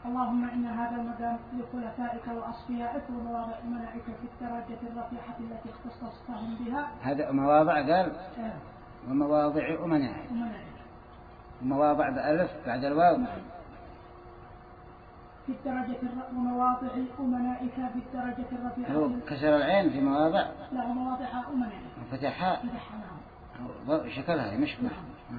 اللهم إن هذا المقام لخلفائك وأصفيائك ومواضع منعك في الدرجة الرفيعة التي اختصصتهم بها. هذا مواضع قال ومواضع أمنائك، ومواضع بألف بعد الواو. في الدرجة ومواضع أمنائك في الدرجة الرفيعة. هو كسر العين في مواضع؟ لا، مواضع أمنائك. فتحها شكلها مشكلة.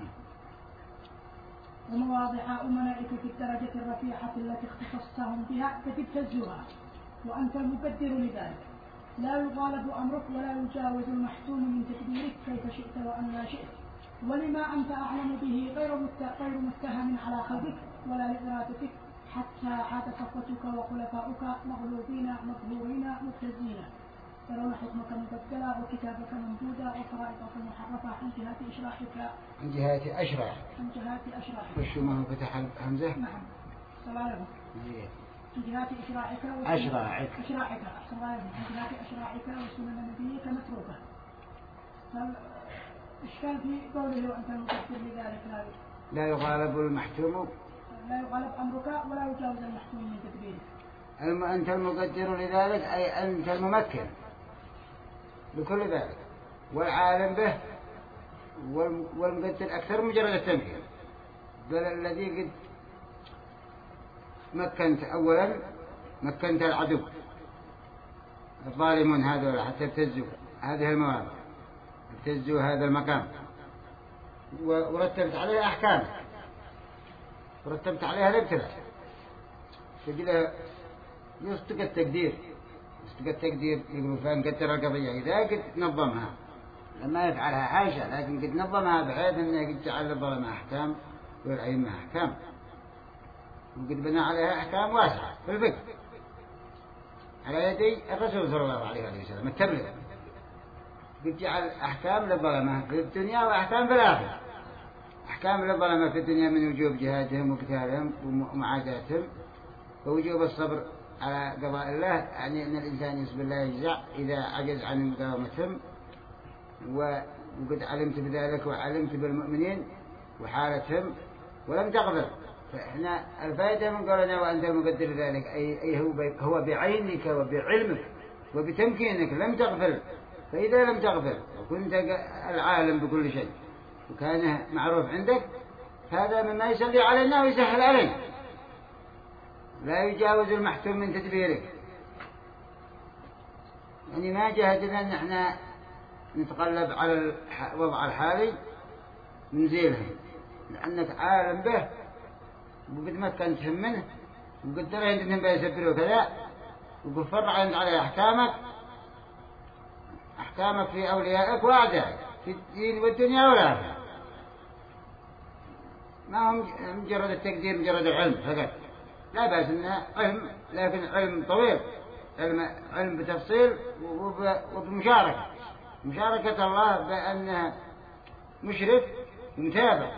ومواضع أمنائك في الدرجة الرفيعة التي اختصصتهم بها فتبتزها، وأنت المقدر لذلك، لا يغالب أمرك ولا يجاوز المحتوم من تدبيرك كيف شئت وأن لا شئت، ولما أنت أعلم به غير متهم على خلقك ولا لإرادتك، حتى عاد صفتك وخلفاؤك مغلوبين مقهورين مبتزين، يرون حكمك مبدلا وكتابك ممدودا وفرائضك محرفة عن جهة إشراحك. عن جهة أشرح. عن جهة أشراحك. وشو ما هو فتح الهمزة؟ نعم. صلاله. عن جهة إشراحك. أشراحك. أشراحك. صلاله. عن جهة أشراحك وسنن نبيك متروكة. إشكال في قوله وأنت المقدر لذلك لا يغالب المحتوم. لا يغالب أمرك ولا يجاوز المحتوم من تدبيرك. أنت المقدر لذلك أي أنت الممكن بكل ذلك، والعالم به، والمقدر أكثر مجرد التمكين، بل الذي قد مكنت أولا مكنت العدو الظالمون هذول حتى ابتزوا هذه المواضع، ابتزوا هذا المقام، ورتبت عليها أحكام، ورتبت عليها الابتلاء، تجلها يصدق التقدير. يقولوا فان قدر القضية إذا قد نظمها لما يفعلها حاشا، لكن قد نظمها بحيث أنه قد جعل للظلم أحكام والأئمة أحكام، وقد بنى عليها أحكام واسعة في الفقه على يدي الرسول صلى الله عليه وسلم التبليغ، قد جعل أحكام للظلمة في الدنيا وأحكام في الآخرة. أحكام للظلمة في الدنيا من وجوب جهادهم وقتالهم ومعاداتهم، ووجوب الصبر على قضاء الله، يعني أن الإنسان يصبر لا يجزع إذا عجز عن مقاومتهم، وقد علمت بذلك وعلمت بالمؤمنين وحالتهم ولم تغفر. فإحنا الفائدة من قولنا وأنت المقدر ذلك أي هو بعينك وبعلمك وبتمكينك لم تغفر. فإذا لم تغفر وكنت العالم بكل شيء وكان معروف عندك، هذا مما يسلي علينا ويسهل علينا، لا يجاوز المحتوم من تدبيرك. يعني ما جهدنا أن احنا نتقلب على الوضع الحالي نزيلهم، لأنك عالم به وقد مكنتهم منه وقد دريت أنهم بيسبروا كذا، وقد فرعت على أحكامك في أوليائك وأعدائك في الدين والدنيا والآخرة. ما هم مجرد التقدير، مجرد العلم فقط، لا بأس إنه علم، لكن علم طويل، علم بتفصيل وبمشاركة، مشاركة الله بأنه مشرف ومتابع،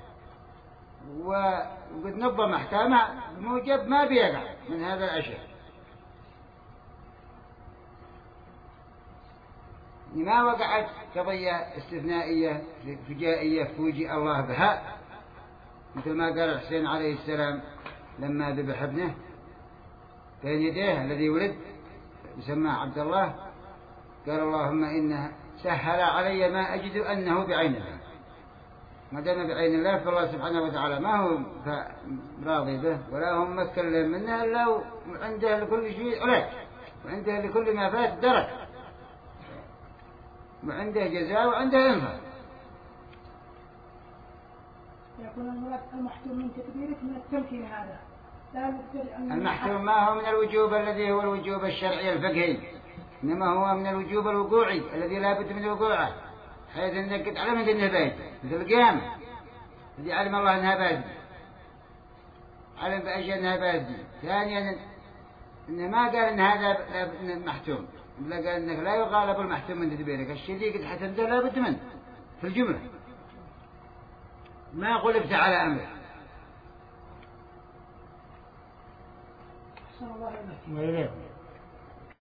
وقد نظم أحكامه بموجب ما بيقع من هذا الأشياء. ما وقعت قضية استثنائية فجائية فوجئ الله بها، مثل ما قال الحسين عليه السلام لما ذبح ابنه بين يديه الذي ولد يسمى عبد الله، قال اللهم إنه سهل علي ما أجد أنه بعين الله، ما دام بعين الله فالله سبحانه وتعالى ما هو راضي به ولا هو ممكن منه إلا عنده لكل شيء علاج، وعنده لكل ما فات درك، وعنده جزاء وعنده إنفاق. يكون المراد المحتوم من تكبيرك من التمكين، هذا لا المحتوم ما هو من الوجوب الذي هو الوجوب الشرعي الفقهي، إنما هو من الوجوب الوقوعي الذي لا بد من وقوعه، حيث أنك قد علمت أنه باجي مثل القيامة الذي علم الله أنها باجي، علم بأشياء أنها باجي. ثانيا إنه ما قال أن هذا محتوم، لا قال أنك لا يغالب المحتوم من تدبيرك، الشيء اللي قد حسنته لا بد منه في الجملة، ما غلبت على أمره. أحسن الله إليك.